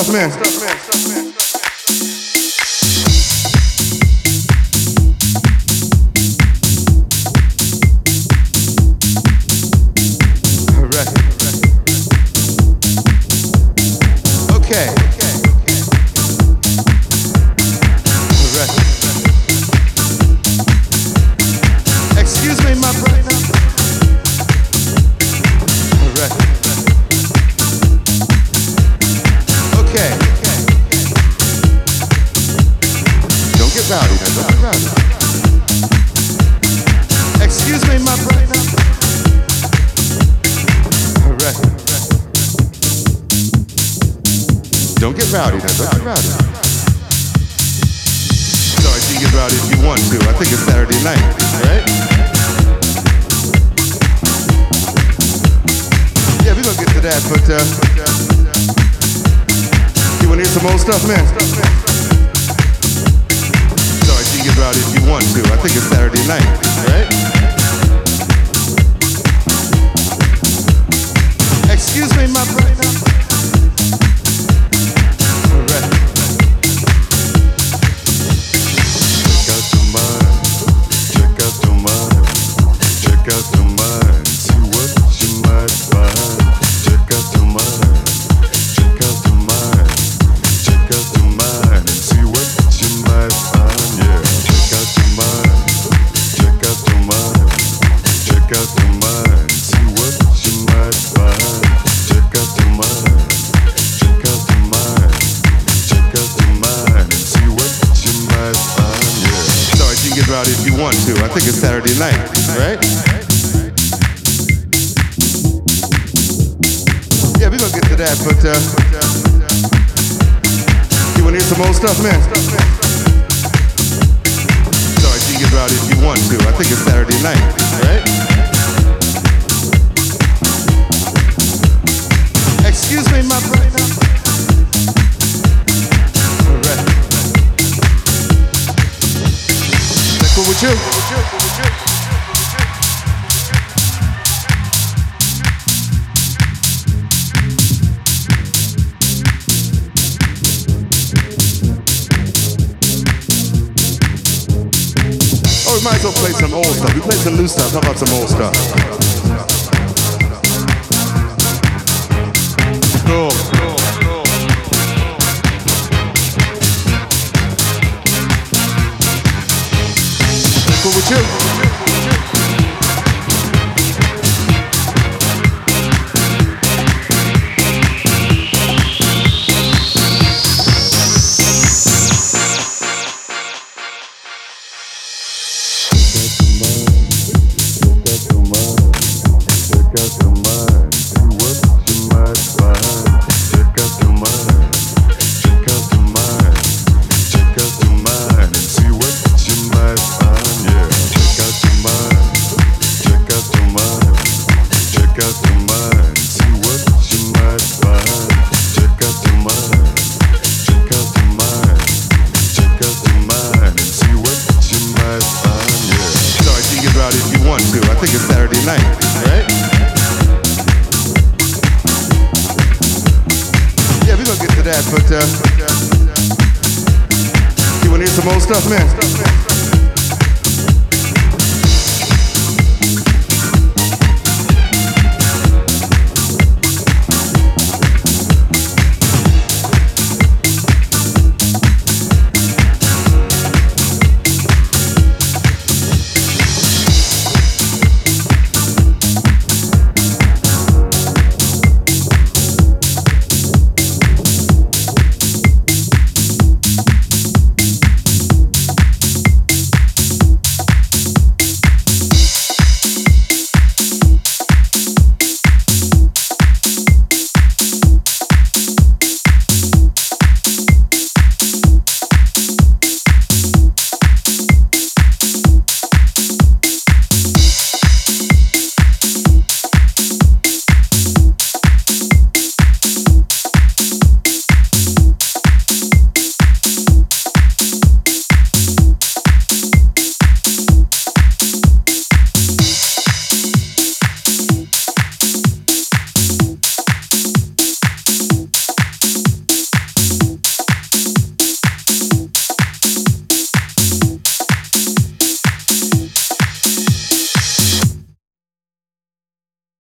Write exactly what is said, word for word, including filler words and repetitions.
stuff, man. All right. Okay. All right. Excuse me, my brother. All right. Okay. Don't get rowdy now, don't get rowdy. Excuse me, my brother. All right. Don't get rowdy now, don't get rowdy. Sorry, you can get rowdy if you want to. I think it's Saturday night, right? Yeah, we're gonna get to that, but uh, you wanna hear some old stuff, man? Sorry, you can get rowdy if you want to. I think it's Saturday night, right? Excuse me, my brother. All right. Check out your mind, check out your mind, check out your mind, see what you might find. Check out your mind, check out your mind, check out your mind, and see what you might find. Yeah, check out your mind, check out your mind, check out your mind, see what you might find. Check out your mind, check out your mind, check out your mind, and see what you might find. Yeah. Sorry, you can get rowdy if you want to. I think it's Saturday night, right? Yeah, we're gonna get to that, but uh, you wanna hear some old stuff, man? Sorry, you can get rowdy if you want to. I think it's Saturday night, right? Excuse me, my brother. All right. Is that cool with you? Oh, we might as well play some old stuff. We played some new stuff. How about some old stuff? Cool. Cool with you? If you want to, I think it's Saturday night, right? Yeah, we're gonna get to that, but uh, you wanna hear some old stuff, man?